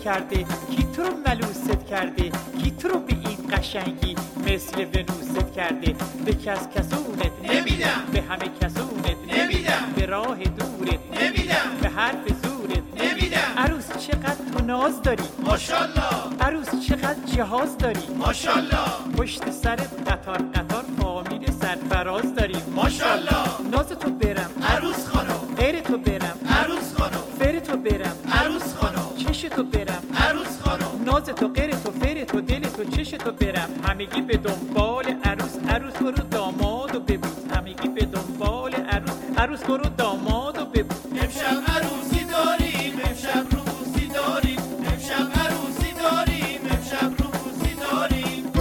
کرده؟ کی تو رو ملوست کرده؟ کی تو رو به این قشنگی مثل ونوست کرده؟ به کس کسونت نمیدم، به همه کسونت نمیدم، به راه دورت نمیدم، به حرف زورت نمیدم. عروس چقدر تو ناز داری، ماشالله، عروس چقدر جهاز داری، ماشالله، پشت سرت قطار قطار فامیل سرفراز داری، ماشالله. ناز تو برم عروس خانم، غیر تو برم عروس خانم، فر تو برم عروس خانم، چش تو برم عروس خانم. ناز تو غیر تو فر تو دل تو چش تو برم همگی به دنبال عروس، عروس برو داماد و ببوس، همگی به دنبال عروس، عروس برو داماد و ببوس. امشب عروسی داریم، امشب روسی داریم، امشب عروسی داریم، امشب روسی داریم.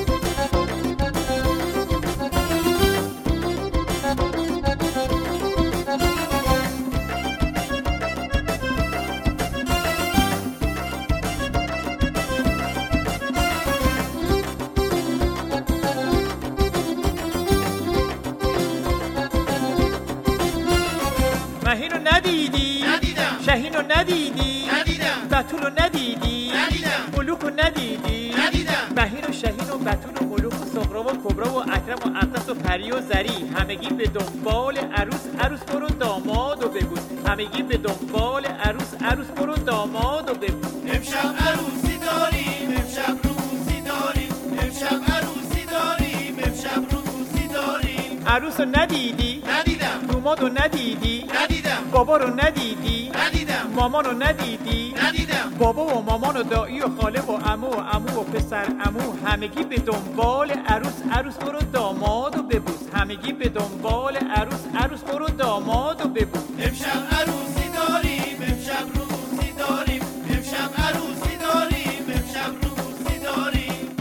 مهینو ندیدی؟ ندیدم، شهینو ندیدی؟ ندیدم، بتولو ندیدی؟ ندیدم، ملوکو ندیدی؟ ندیدم. مهین و شهین و بتول و ملوک و سغرا و کبرا و اکرم و اقدس و پری و زری همگی به دنبال عروس، عروس برو داماد و ببوس، همگی به دنبال عروس، عروس برو داماد و ببوس. امشب عروسی داریم، امشب روسی داریم، امشب عروسی داریم، امشب روسی داریم. عروس رو ندیدی؟ ندیدم، دوماد رو ندیدی؟ ندیدم، بابا رو ندیدی؟ ندیدم، مامان رو ندیدی؟ ندیدم. بابا و مامان و دایی و خاله و عمو و عمو و پسر عمو همگی به دنبال عروس، عروس برو داماد و ببوس، همگی به دنبال عروس، عروس برو داماد و ببوس. امشب عروسی داریم، امشب روسی داریم، امشب عروسی داریم، امشب روسی داریم.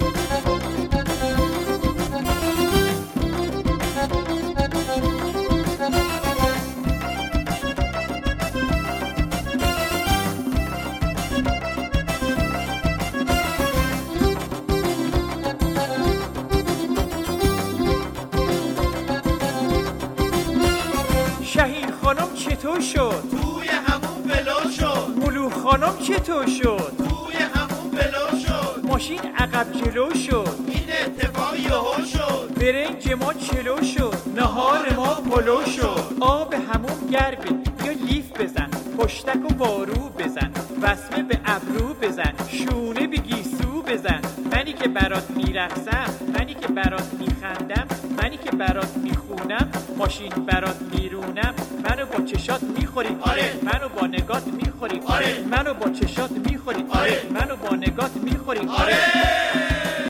شهین خانم چطور شد؟ توی همون بلو شد، ملوک خانم چطور شد؟ توی همون بلو شد. ماشین عقب جلو شد، این اتفاق یهو شد، برنج ما چلو شد، نهار ما پلو شد. آب همون گرمه یا لیف بزن، پشتک و وارو بزن، وسمه به ابرو بزن، شونه به گیسو بزن. منی که برات میرقصم، منی که برات میخندم، منی که برات میخونم، ماشین برات میرونم. منو با چشات میخوری، آره. منو با نگات میخوری، آره. منو با چشات میخوری، آره. منو با نگات میخوری، آره.